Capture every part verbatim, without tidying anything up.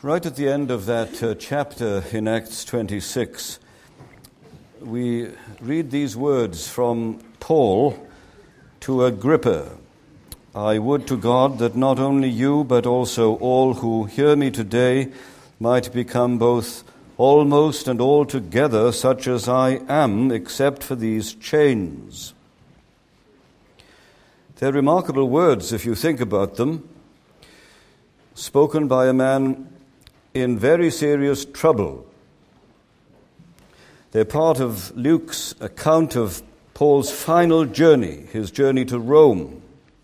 Right at the end of that uh, chapter in Acts twenty-six, we read these words from Paul to Agrippa. I would to God that not only you, but also all who hear me today might become both almost and altogether such as I am, except for these chains. They're remarkable words if you think about them, spoken by a man in very serious trouble. They're part of Luke's account of Paul's final journey, his journey to Rome.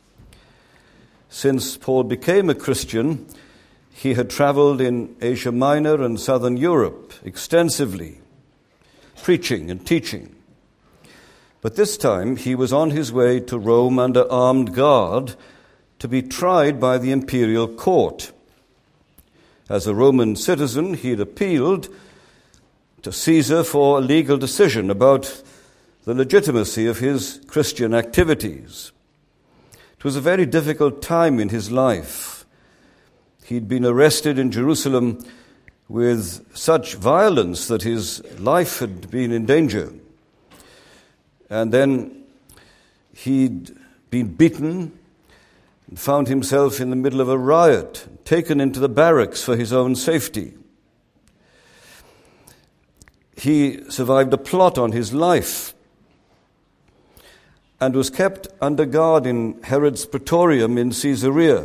Since Paul became a Christian, he had traveled in Asia Minor and southern Europe extensively, preaching and teaching. But this time he was on his way to Rome under armed guard to be tried by the imperial court. As a Roman citizen, he had appealed to Caesar for a legal decision about the legitimacy of his Christian activities. It was a very difficult time in his life. He'd been arrested in Jerusalem with such violence that his life had been in danger. And then he'd been beaten and found himself in the middle of a riot, taken into the barracks for his own safety. He survived a plot on his life and was kept under guard in Herod's Praetorium in Caesarea.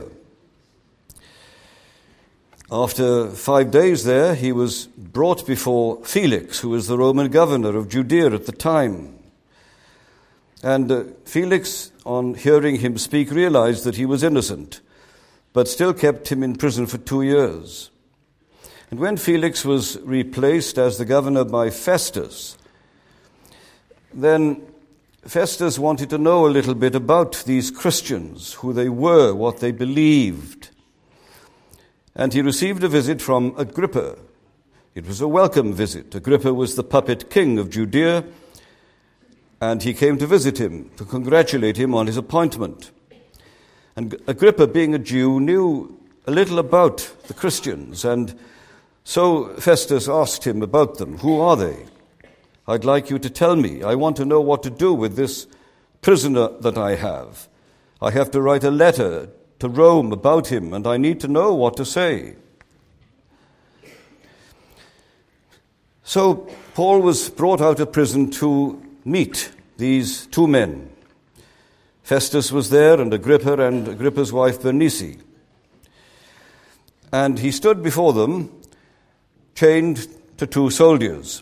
After five days there, he was brought before Felix, who was the Roman governor of Judea at the time. And uh, Felix, on hearing him speak, realized that he was innocent, but still kept him in prison for two years. And when Felix was replaced as the governor by Festus, then Festus wanted to know a little bit about these Christians, who they were, what they believed. And he received a visit from Agrippa. It was a welcome visit. Agrippa was the puppet king of Judea, and he came to visit him, to congratulate him on his appointment. And Agrippa, being a Jew, knew a little about the Christians, and so Festus asked him about them. Who are they? I'd like you to tell me. I want to know what to do with this prisoner that I have. I have to write a letter to Rome about him, and I need to know what to say. So Paul was brought out of prison to meet these two men. Festus was there, and Agrippa and Agrippa's wife Bernice. And he stood before them, chained to two soldiers.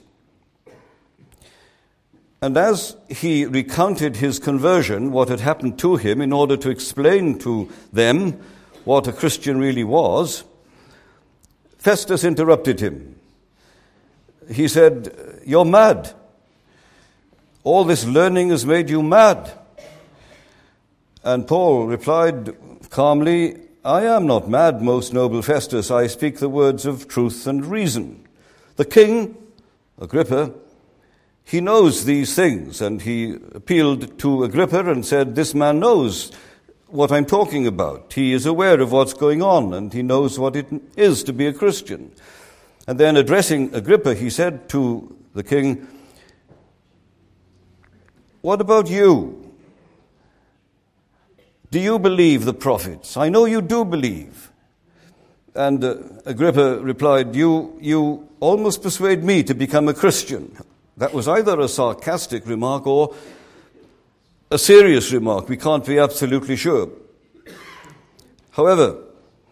And as he recounted his conversion, what had happened to him, in order to explain to them what a Christian really was, Festus interrupted him. He said, "You're mad. All this learning has made you mad." And Paul replied calmly, "I am not mad, most noble Festus. I speak the words of truth and reason. The king, Agrippa, he knows these things." And he appealed to Agrippa and said, "This man knows what I'm talking about. He is aware of what's going on, and he knows what it is to be a Christian." And then addressing Agrippa, he said to the king, "What about you? Do you believe the prophets? I know you do believe." And uh, Agrippa replied, you, you almost persuade me to become a Christian." That was either a sarcastic remark or a serious remark. We can't be absolutely sure. However,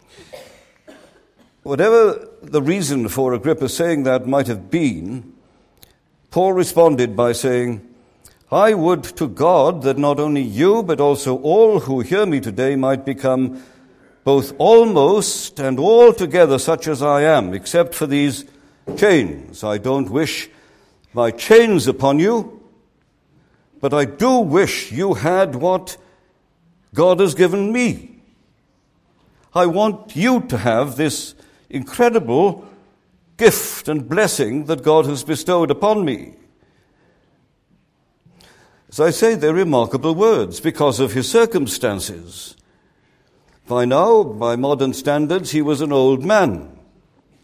whatever the reason for Agrippa saying that might have been, Paul responded by saying, "I would to God that not only you, but also all who hear me today might become both almost and altogether such as I am, except for these chains. I don't wish my chains upon you, but I do wish you had what God has given me. I want you to have this incredible gift and blessing that God has bestowed upon me." As I say, they're remarkable words because of his circumstances. By now, by modern standards, he was an old man.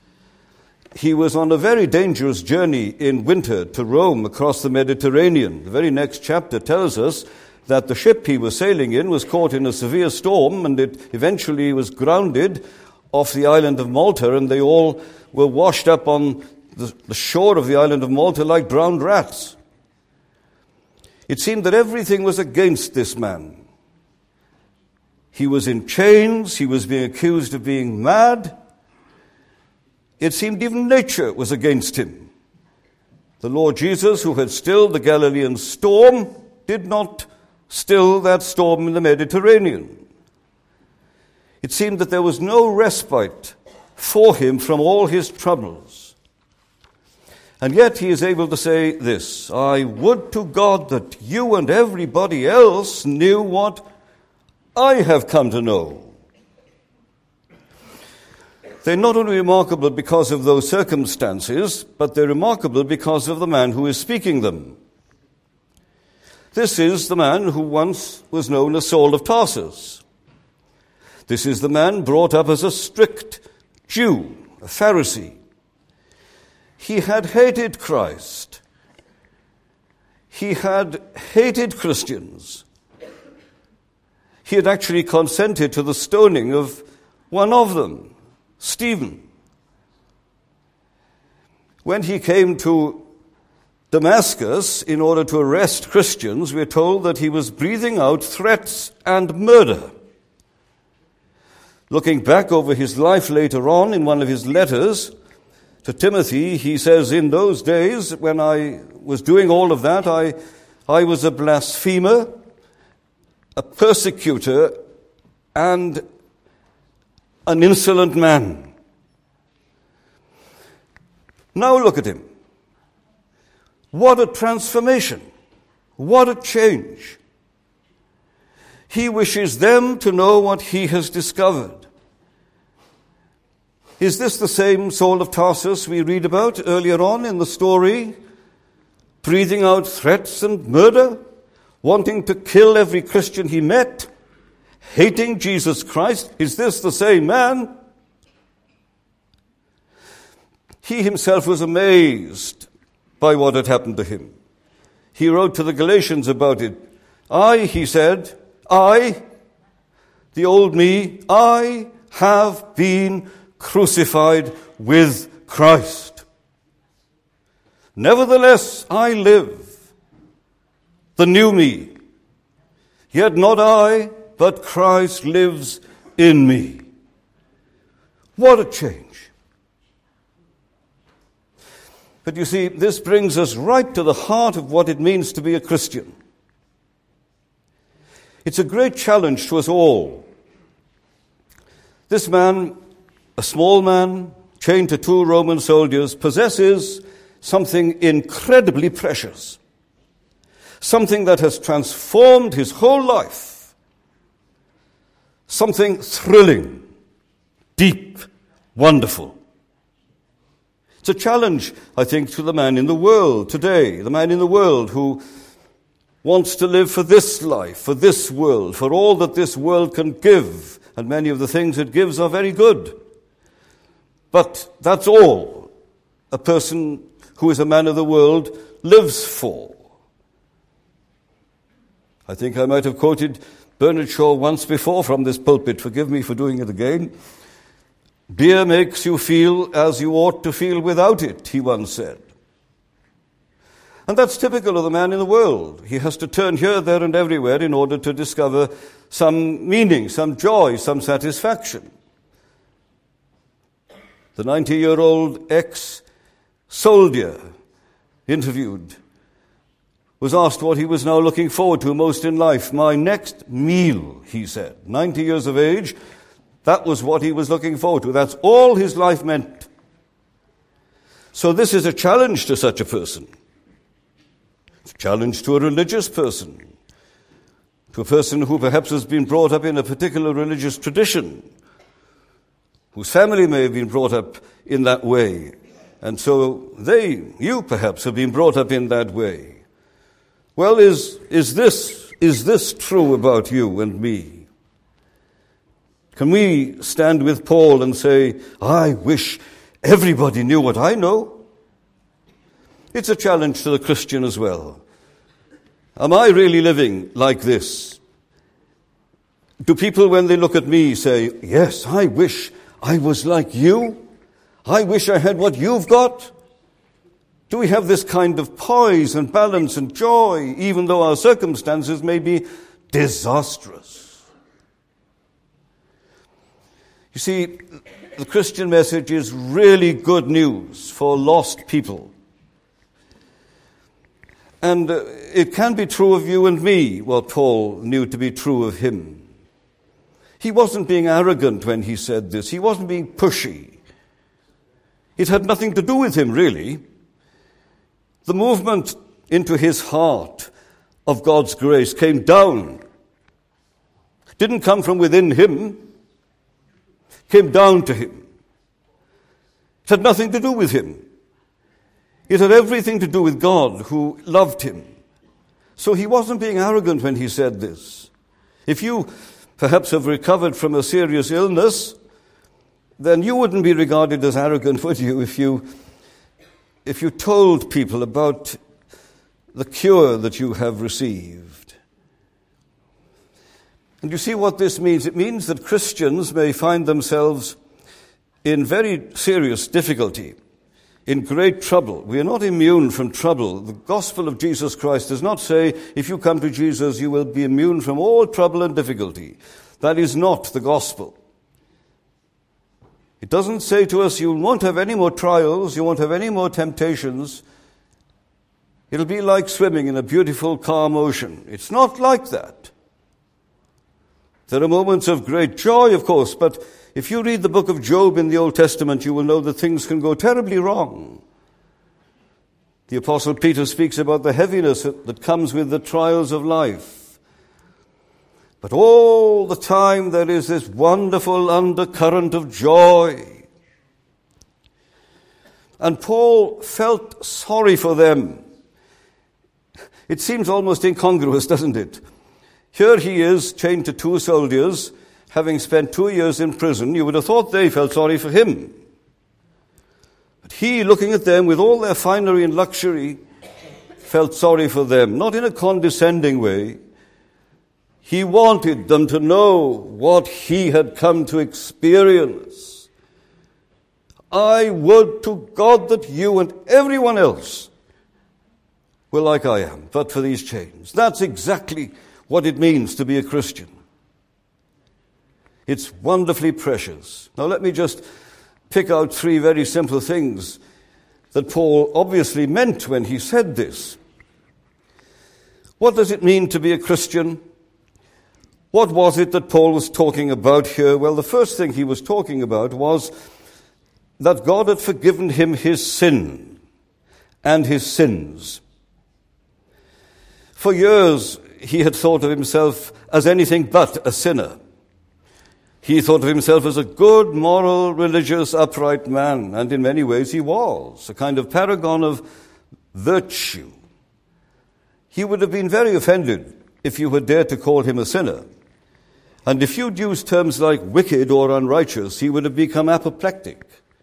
he was on a very dangerous journey in winter to Rome across the Mediterranean. The very next chapter tells us that the ship he was sailing in was caught in a severe storm, and it eventually was grounded off the island of Malta, and they all were washed up on the, the shore of the island of Malta like drowned rats. It seemed that everything was against this man. He was in chains, he was being accused of being mad. It seemed even nature was against him. The Lord Jesus, who had stilled the Galilean storm, did not still that storm in the Mediterranean. It seemed that there was no respite for him from all his troubles. And yet he is able to say this, I would to God that you and everybody else knew what I have come to know. They're not only remarkable because of those circumstances, but they're remarkable because of the man who is speaking them. This is the man who once was known as Saul of Tarsus. This is the man brought up as a strict Jew, a Pharisee. He had hated Christ. He had hated Christians. He had actually consented to the stoning of one of them, Stephen. When he came to Damascus in order to arrest Christians, we're told that he was breathing out threats and murder. Looking back over his life later on in one of his letters to Timothy, he says, in those days when I was doing all of that, I, I was a blasphemer, a persecutor, and an insolent man. Now look at him. What a transformation. What a change. He wishes them to know what he has discovered. Is this the same Saul of Tarsus we read about earlier on in the story? Breathing out threats and murder? Wanting to kill every Christian he met? Hating Jesus Christ? Is this the same man? He himself was amazed by what had happened to him. He wrote to the Galatians about it. I, he said, I, the old me, I have been crucified with Christ. Nevertheless, I live, the new me. Yet not I, but Christ lives in me. What a change. But you see, this brings us right to the heart of what it means to be a Christian. It's a great challenge to us all. This man, a small man, chained to two Roman soldiers, possesses something incredibly precious. Something that has transformed his whole life. Something thrilling, deep, wonderful. It's a challenge, I think, to the man in the world today, the man in the world who wants to live for this life, for this world, for all that this world can give, and many of the things it gives are very good. But that's all a person who is a man of the world lives for. I think I might have quoted Bernard Shaw once before from this pulpit. Forgive me for doing it again. Beer makes you feel as you ought to feel without it, he once said. And that's typical of the man in the world. He has to turn here, there, and everywhere in order to discover some meaning, some joy, some satisfaction. The ninety-year-old ex-soldier interviewed was asked what he was now looking forward to most in life. My next meal, he said. ninety years of age, that was what he was looking forward to. That's all his life meant. So this is a challenge to such a person. It's a challenge to a religious person, to a person who perhaps has been brought up in a particular religious tradition, whose family may have been brought up in that way. And so they, you perhaps, have been brought up in that way. Well, is, is this, is this true about you and me? Can we stand with Paul and say, I wish everybody knew what I know. It's a challenge to the Christian as well. Am I really living like this? Do people, when they look at me, say, yes, I wish I was like you? I wish I had what you've got? Do we have this kind of poise and balance and joy, even though our circumstances may be disastrous? You see, the Christian message is really good news for lost people. And uh, it can be true of you and me, what Paul knew to be true of him. He wasn't being arrogant when he said this. He wasn't being pushy. It had nothing to do with him, really. The movement into his heart of God's grace came down. It didn't come from within him. It came down to him. It had nothing to do with him. It had everything to do with God, who loved him. So he wasn't being arrogant when he said this. If you perhaps have recovered from a serious illness, then you wouldn't be regarded as arrogant, would you, if you if you told people about the cure that you have received. And you see what this means? It means that Christians may find themselves in very serious difficulty, in great trouble. We are not immune from trouble. The gospel of Jesus Christ does not say, if you come to Jesus, you will be immune from all trouble and difficulty. That is not the gospel. It doesn't say to us, you won't have any more trials, you won't have any more temptations. It'll be like swimming in a beautiful, calm ocean. It's not like that. There are moments of great joy, of course, but if you read the book of Job in the Old Testament, you will know that things can go terribly wrong. The Apostle Peter speaks about the heaviness that comes with the trials of life. But all the time there is this wonderful undercurrent of joy. And Paul felt sorry for them. It seems almost incongruous, doesn't it? Here he is, chained to two soldiers, having spent two years in prison. You would have thought they felt sorry for him. But he, looking at them with all their finery and luxury, felt sorry for them, not in a condescending way. He wanted them to know what he had come to experience. I would to God that you and everyone else were like I am, but for these chains. That's exactly what it means to be a Christian. It's wonderfully precious. Now let me just pick out three very simple things that Paul obviously meant when he said this. What does it mean to be a Christian? What was it that Paul was talking about here? Well, the first thing he was talking about was that God had forgiven him his sin and his sins. For years, he had thought of himself as anything but a sinner. He thought of himself as a good, moral, religious, upright man, and in many ways he was, a kind of paragon of virtue. He would have been very offended if you had dared to call him a sinner. And if you'd used terms like wicked or unrighteous, he would have become apoplectic.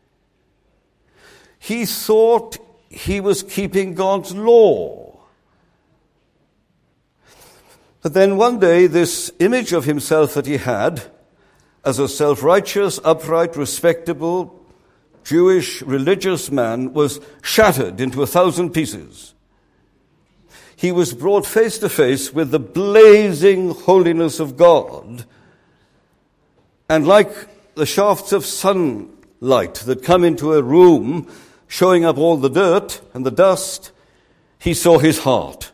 He thought he was keeping God's law. But then one day, this image of himself that he had as a self-righteous, upright, respectable, Jewish, religious man was shattered into a thousand pieces. He was brought face to face with the blazing holiness of God. And like the shafts of sunlight that come into a room, showing up all the dirt and the dust, he saw his heart.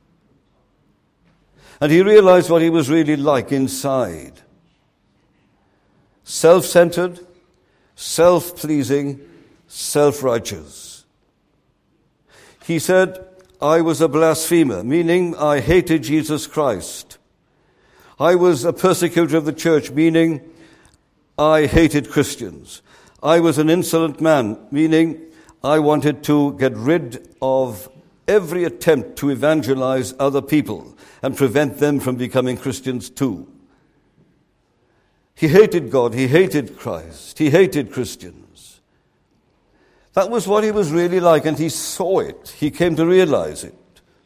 And he realized what he was really like inside. Self-centered, self-pleasing, self-righteous. He said, I was a blasphemer, meaning I hated Jesus Christ. I was a persecutor of the church, meaning I hated Christians. I was an insolent man, meaning I wanted to get rid of every attempt to evangelize other people and prevent them from becoming Christians too. He hated God, he hated Christ, he hated Christians. That was what he was really like, and he saw it. He came to realize it.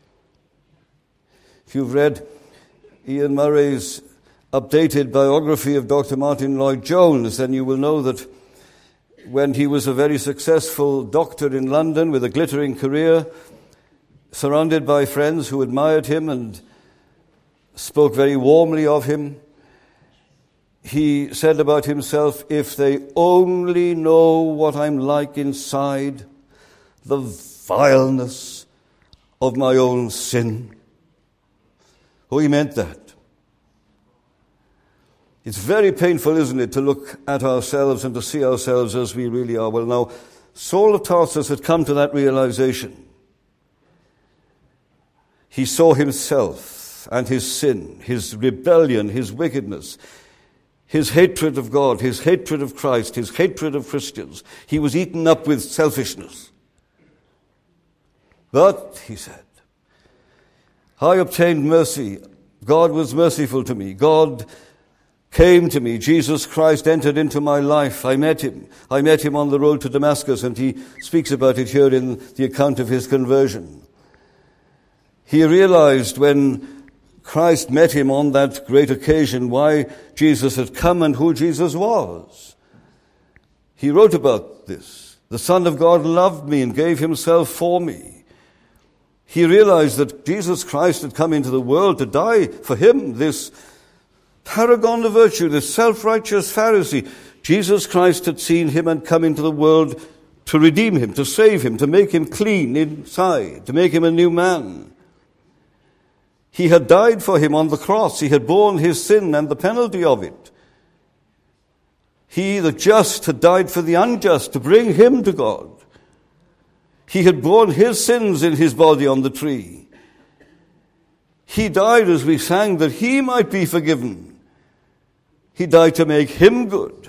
If you've read Ian Murray's updated biography of Doctor Martin Lloyd-Jones, then you will know that when he was a very successful doctor in London with a glittering career, surrounded by friends who admired him and spoke very warmly of him, he said about himself, "If they only know what I'm like inside, the vileness of my own sin." Oh, he meant that. It's very painful, isn't it, to look at ourselves and to see ourselves as we really are. Well, now, Saul of Tarsus had come to that realization. He saw himself and his sin, his rebellion, his wickedness, his hatred of God, his hatred of Christ, his hatred of Christians. He was eaten up with selfishness. But, he said, I obtained mercy. God was merciful to me. God came to me. Jesus Christ entered into my life. I met him. I met him on the road to Damascus, and he speaks about it here in the account of his conversion. He realized when Christ met him on that great occasion why Jesus had come and who Jesus was. He wrote about this. The Son of God loved me and gave himself for me. He realized that Jesus Christ had come into the world to die for him, this paragon of virtue, this self-righteous Pharisee. Jesus Christ had seen him and come into the world to redeem him, to save him, to make him clean inside, to make him a new man. He had died for him on the cross. He had borne his sin and the penalty of it. He, the just, had died for the unjust to bring him to God. He had borne his sins in his body on the tree. He died, as we sang, that he might be forgiven. He died to make him good.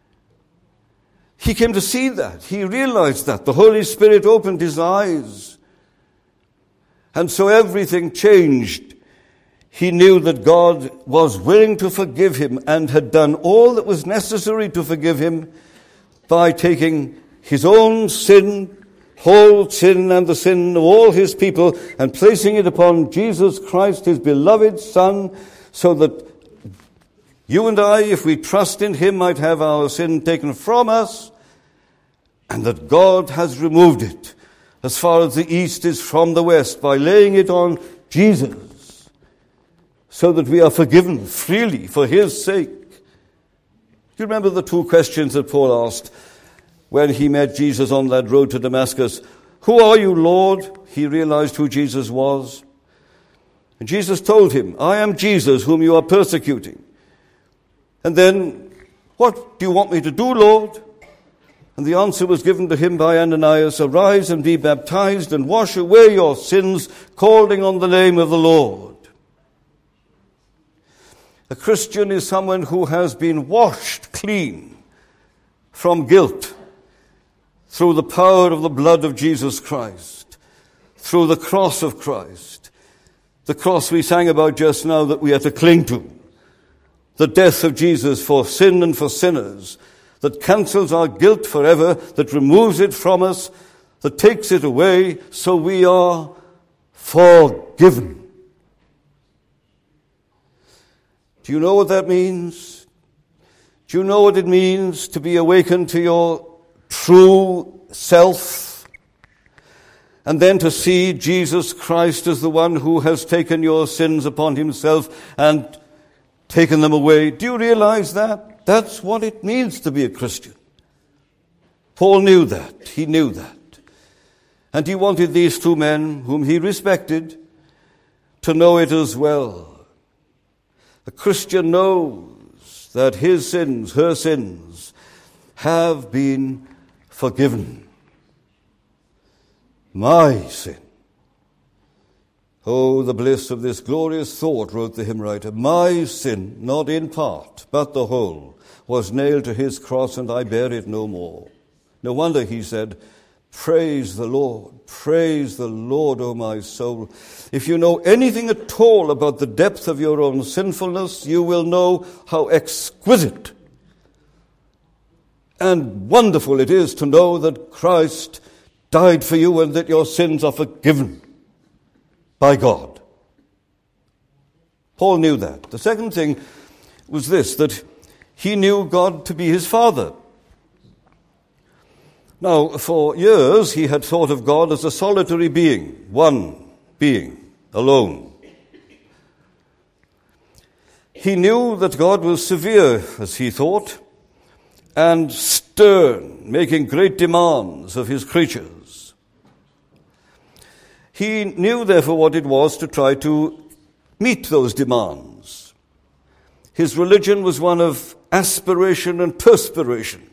He came to see that. He realized that. The Holy Spirit opened his eyes. And so everything changed. He knew that God was willing to forgive him and had done all that was necessary to forgive him by taking his own sin, whole sin and the sin of all his people, and placing it upon Jesus Christ, his beloved Son, so that you and I, if we trust in him, might have our sin taken from us, and that God has removed it as far as the east is from the west, by laying it on Jesus, so that we are forgiven freely for his sake. Do you remember the two questions that Paul asked when he met Jesus on that road to Damascus? Who are you, Lord? He realized who Jesus was. And Jesus told him, I am Jesus whom you are persecuting. And then, what do you want me to do, Lord? And the answer was given to him by Ananias, arise and be baptized and wash away your sins, calling on the name of the Lord. A Christian is someone who has been washed clean from guilt through the power of the blood of Jesus Christ, through the cross of Christ, the cross we sang about just now that we are to cling to, the death of Jesus for sin and for sinners, that cancels our guilt forever, that removes it from us, that takes it away, so we are forgiven. Do you know what that means? Do you know what it means to be awakened to your true self? And then to see Jesus Christ as the one who has taken your sins upon himself and taken them away. Do you realize that? That's what it means to be a Christian. Paul knew that. He knew that. And he wanted these two men, whom he respected, to know it as well. A Christian knows that his sins, her sins, have been forgiven. My sin. Oh, the bliss of this glorious thought, wrote the hymn writer. My sin, not in part, but the whole, was nailed to his cross, and I bear it no more. No wonder he said, praise the Lord, praise the Lord, O my soul. If you know anything at all about the depth of your own sinfulness, you will know how exquisite, and wonderful it is to know that Christ died for you and that your sins are forgiven by God. Paul knew that. The second thing was this, that he knew God to be his Father. Now, for years he had thought of God as a solitary being, one being, alone. He knew that God was severe, as he thought, and stern, making great demands of his creatures. He knew, therefore, what it was to try to meet those demands. His religion was one of aspiration and perspiration.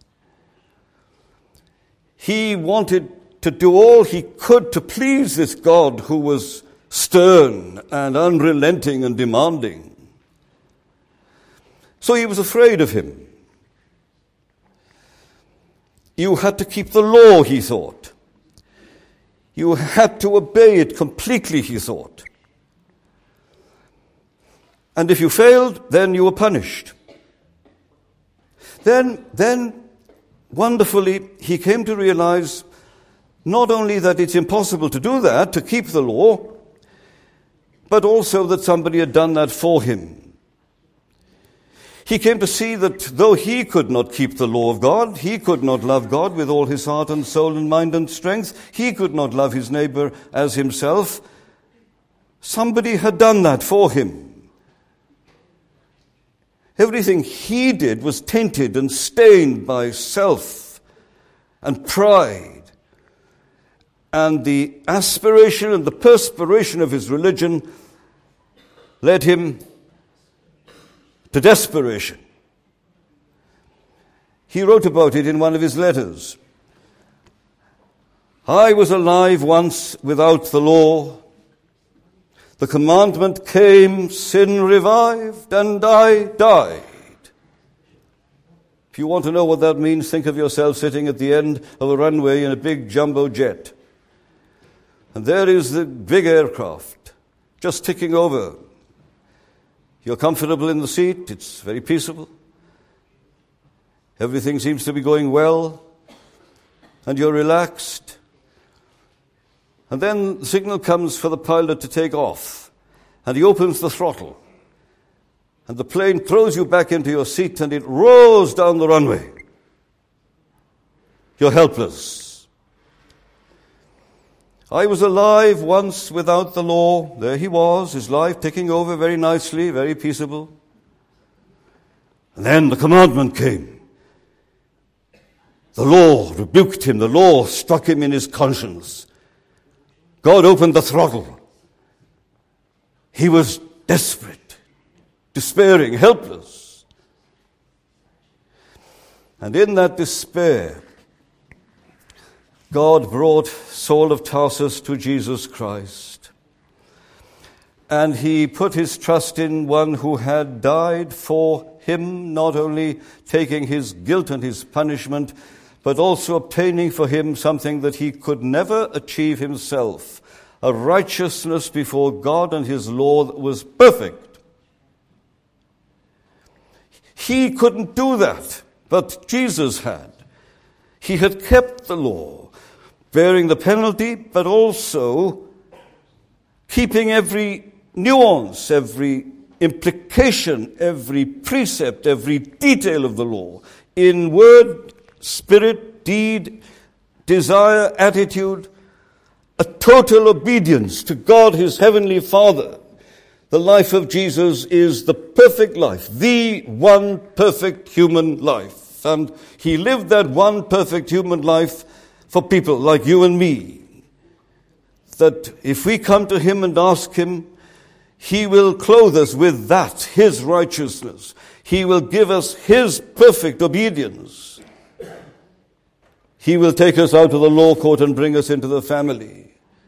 He wanted to do all he could to please this God who was stern and unrelenting and demanding. So he was afraid of him. You had to keep the law, he thought. You had to obey it completely, he thought. And if you failed, then you were punished. Then, then, wonderfully, he came to realize not only that it's impossible to do that, to keep the law, but also that somebody had done that for him. He came to see that though he could not keep the law of God, he could not love God with all his heart and soul and mind and strength, he could not love his neighbor as himself, somebody had done that for him. Everything he did was tainted and stained by self and pride. And the aspiration and the perspiration of his religion led him to desperation. He wrote about it in one of his letters. I was alive once without the law. The commandment came, sin revived, and I died. If you want to know what that means, think of yourself sitting at the end of a runway in a big jumbo jet. And there is the big aircraft just ticking over. You're comfortable in the seat. It's very peaceable. Everything seems to be going well. And you're relaxed. And then the signal comes for the pilot to take off. And he opens the throttle. And the plane throws you back into your seat and it rolls down the runway. You're helpless. I was alive once without the law. There he was, his life ticking over very nicely, very peaceable. And then the commandment came. The law rebuked him. The law struck him in his conscience. God opened the throttle. He was desperate, despairing, helpless. And in that despair, God brought Saul of Tarsus to Jesus Christ. And he put his trust in one who had died for him, not only taking his guilt and his punishment, but also obtaining for him something that he could never achieve himself, a righteousness before God and his law that was perfect. He couldn't do that, but Jesus had. He had kept the law, bearing the penalty, but also keeping every nuance, every implication, every precept, every detail of the law, in word, spirit, deed, desire, attitude, a total obedience to God, his heavenly Father. The life of Jesus is the perfect life, the one perfect human life. And he lived that one perfect human life for people like you and me, that if we come to him and ask him, he will clothe us with that, his righteousness. He will give us his perfect obedience. He will take us out of the law court and bring us into the family.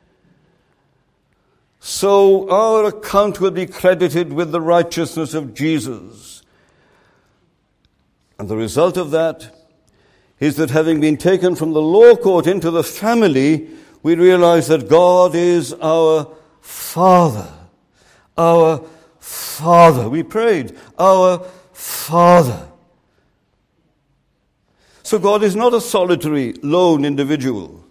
So our account will be credited with the righteousness of Jesus. And the result of that is that having been taken from the law court into the family, we realize that God is our Father. Our Father. We prayed, our Father. So God is not a solitary, lone individual.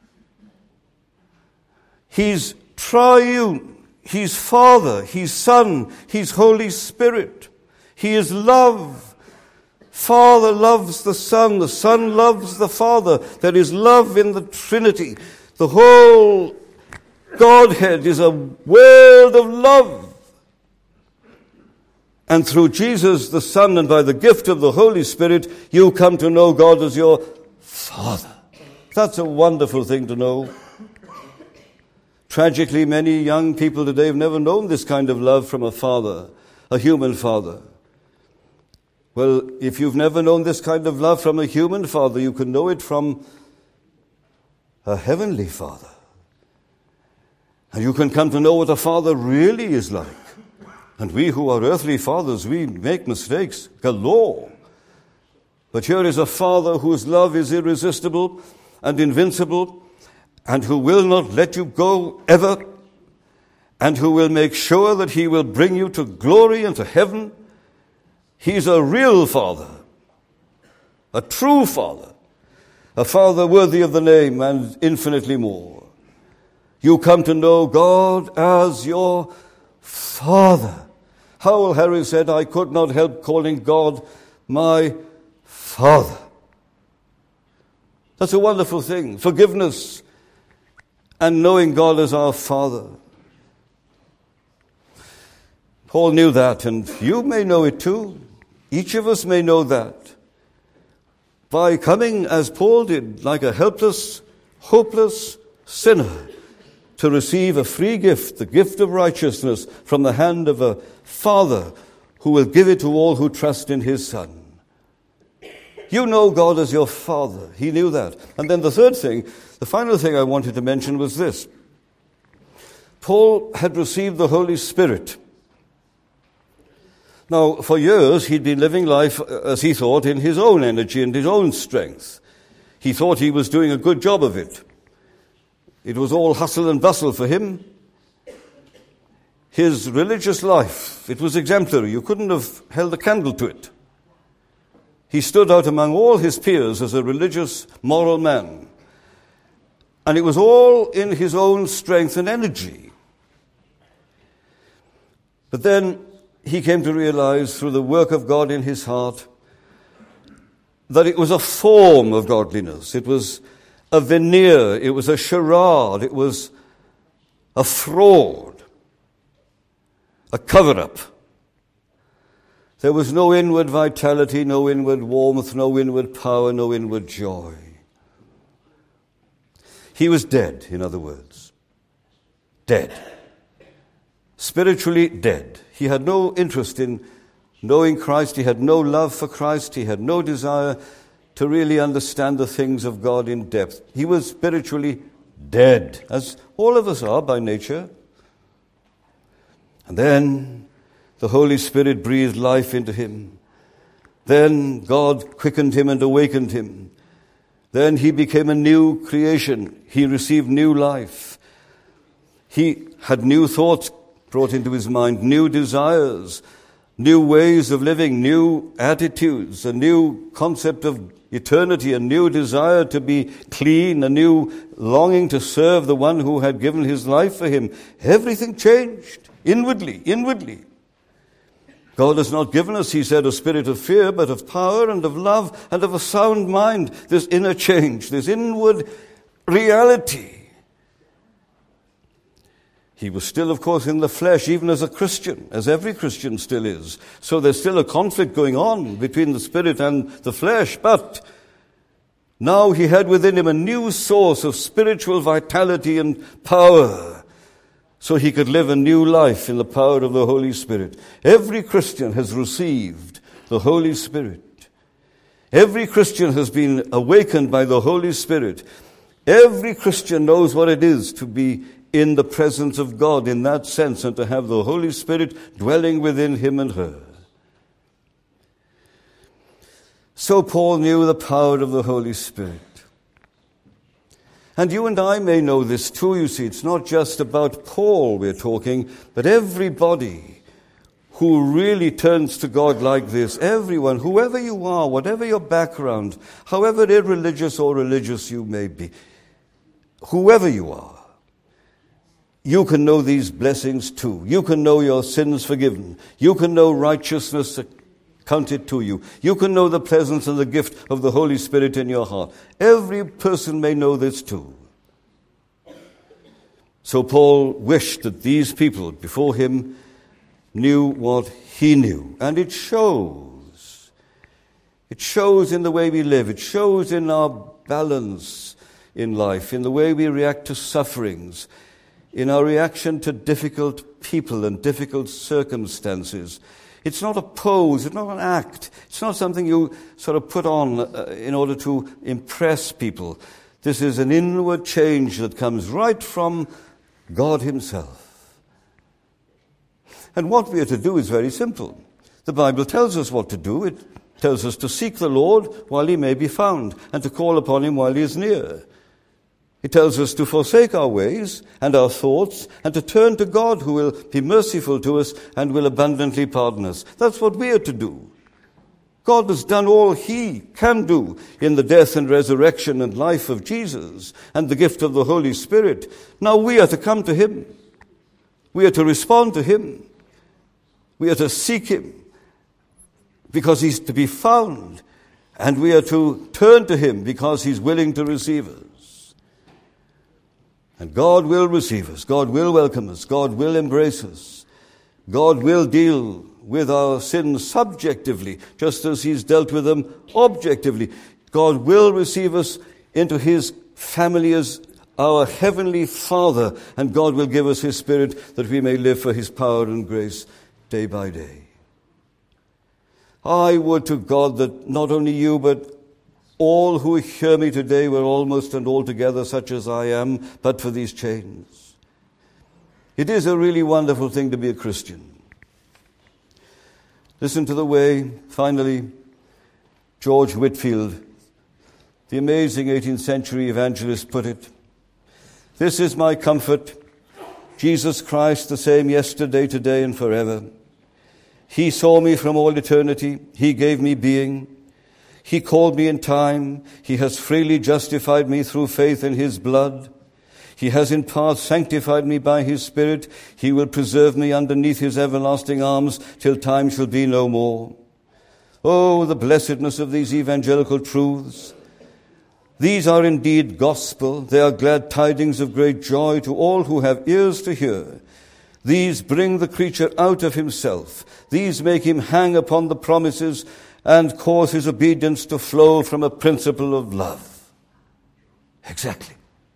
He's triune. He's Father, He's Son, He's Holy Spirit. He is love. Father loves the Son, the Son loves the Father. There is love in the Trinity. The whole Godhead is a world of love. And through Jesus, the Son, and by the gift of the Holy Spirit, you come to know God as your Father. That's a wonderful thing to know. Tragically, many young people today have never known this kind of love from a father, a human father. Well, if you've never known this kind of love from a human father, you can know it from a heavenly Father. And you can come to know what a father really is like. And we who are earthly fathers, we make mistakes galore. But here is a Father whose love is irresistible and invincible, and who will not let you go ever, and who will make sure that He will bring you to glory and to heaven. He's a real Father, a true Father, a Father worthy of the name and infinitely more. You come to know God as your Father. Howell Harris said, I could not help calling God my Father. That's a wonderful thing. Forgiveness and knowing God as our Father. Paul knew that, and you may know it too. Each of us may know that. By coming, as Paul did, like a helpless, hopeless sinner, to receive a free gift, the gift of righteousness, from the hand of a Father who will give it to all who trust in His Son. You know God as your Father. He knew that. And then the third thing, the final thing I wanted to mention was this. Paul had received the Holy Spirit. Now, for years, he'd been living life, as he thought, in his own energy and his own strength. He thought he was doing a good job of it. It was all hustle and bustle for him. His religious life, it was exemplary. You couldn't have held a candle to it. He stood out among all his peers as a religious, moral man. And it was all in his own strength and energy. But then he came to realize through the work of God in his heart that it was a form of godliness. It was a veneer. It was a charade. It was a fraud, a cover-up. There was no inward vitality, no inward warmth, no inward power, no inward joy. He was dead, in other words. Dead. Spiritually dead. He had no interest in knowing Christ. He had no love for Christ. He had no desire to really understand the things of God in depth. He was spiritually dead, as all of us are by nature. And then the Holy Spirit breathed life into him. Then God quickened him and awakened him. Then he became a new creation. He received new life. He had new thoughts brought into his mind, new desires, new ways of living, new attitudes, a new concept of eternity, a new desire to be clean, a new longing to serve the one who had given his life for him. Everything changed inwardly, inwardly. God has not given us, he said, a spirit of fear, but of power and of love and of a sound mind. This inner change, this inward reality. He was still, of course, in the flesh, even as a Christian, as every Christian still is. So there's still a conflict going on between the spirit and the flesh. But now he had within him a new source of spiritual vitality and power, so he could live a new life in the power of the Holy Spirit. Every Christian has received the Holy Spirit. Every Christian has been awakened by the Holy Spirit. Every Christian knows what it is to be in the presence of God in that sense, and to have the Holy Spirit dwelling within him and her. So Paul knew the power of the Holy Spirit. And you and I may know this too, you see. It's not just about Paul we're talking, but everybody who really turns to God like this, everyone, whoever you are, whatever your background, however irreligious or religious you may be, whoever you are, you can know these blessings too. You can know your sins forgiven. You can know righteousness counted to you. You can know the presence and the gift of the Holy Spirit in your heart. Every person may know this too. So Paul wished that these people before him knew what he knew. And it shows. It shows in the way we live. It shows in our balance in life, in the way we react to sufferings, in our reaction to difficult people and difficult circumstances. It's not a pose, it's not an act. It's not something you sort of put on uh, in order to impress people. This is an inward change that comes right from God himself. And what we are to do is very simple. The Bible tells us what to do. It tells us to seek the Lord while he may be found, and to call upon him while he is near. It tells us to forsake our ways and our thoughts, and to turn to God, who will be merciful to us and will abundantly pardon us. That's what we are to do. God has done all he can do in the death and resurrection and life of Jesus and the gift of the Holy Spirit. Now we are to come to him. We are to respond to him. We are to seek him because he's to be found. And we are to turn to him because he's willing to receive us. And God will receive us. God will welcome us. God will embrace us. God will deal with our sins subjectively, just as he's dealt with them objectively. God will receive us into his family as our heavenly Father, and God will give us his Spirit that we may live for his power and grace day by day. I would to God that not only you, but all who hear me today were almost and altogether such as I am, but for these chains. It is a really wonderful thing to be a Christian. Listen to the way, finally, George Whitefield, the amazing eighteenth century evangelist, put it. This is my comfort, Jesus Christ the same yesterday, today, and forever. He saw me from all eternity. He gave me being. He called me in time. He has freely justified me through faith in his blood. He has in part sanctified me by his Spirit. He will preserve me underneath his everlasting arms till time shall be no more. Oh, the blessedness of these evangelical truths. These are indeed gospel. They are glad tidings of great joy to all who have ears to hear. These bring the creature out of himself. These make him hang upon the promises and cause his obedience to flow from a principle of love. Exactly.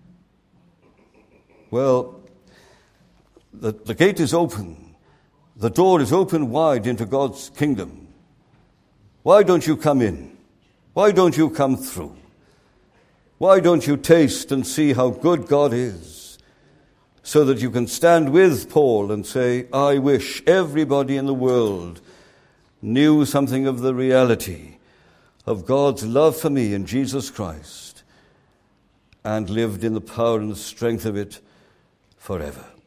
Well, the, the gate is open. The door is open wide into God's kingdom. Why don't you come in? Why don't you come through? Why don't you taste and see how good God is, so that you can stand with Paul and say, I wish everybody in the world knew something of the reality of God's love for me in Jesus Christ and lived in the power and strength of it forever.